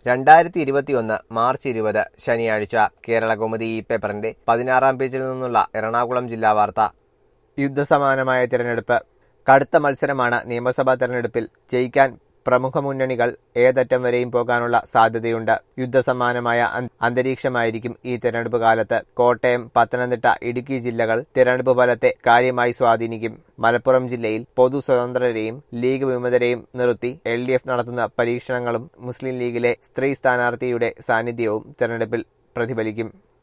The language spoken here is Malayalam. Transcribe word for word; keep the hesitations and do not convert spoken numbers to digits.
രണ്ടായിരത്തി ഇരുപത്തിയൊന്ന് മാർച്ച് ഇരുപത് ശനിയാഴ്ച കേരളകൗമുദി ഈ പേപ്പറിന്റെ പതിനാറാം പേജിൽ നിന്നുള്ള എറണാകുളം ജില്ലാ വാർത്ത. യുദ്ധസമാനമായ തിരഞ്ഞെടുപ്പ്. കടുത്ത മത്സരമാണ് നിയമസഭാ തെരഞ്ഞെടുപ്പിൽ. ജയിക്കാൻ പ്രമുഖ മുന്നണികൾ ഏതറ്റം വരെയും പോകാനുള്ള സാധ്യതയുണ്ട്. യുദ്ധസമാനമായ അന്തരീക്ഷമായിരിക്കും ഈ തെരഞ്ഞെടുപ്പ് കാലത്ത്. കോട്ടയം, പത്തനംതിട്ട, ഇടുക്കി ജില്ലകൾ തിരഞ്ഞെടുപ്പ് ഫലത്തെ കാര്യമായി സ്വാധീനിക്കും. മലപ്പുറം ജില്ലയിൽ പൊതു സ്വതന്ത്രരെയും ലീഗ് വിമതരെയും നിർത്തി എൽ ഡി എഫ് നടത്തുന്ന പരീക്ഷണങ്ങളും മുസ്ലിം ലീഗിലെ സ്ത്രീ സ്ഥാനാർത്ഥിയുടെ സാന്നിധ്യവും തെരഞ്ഞെടുപ്പിൽ പ്രതിഫലിക്കും.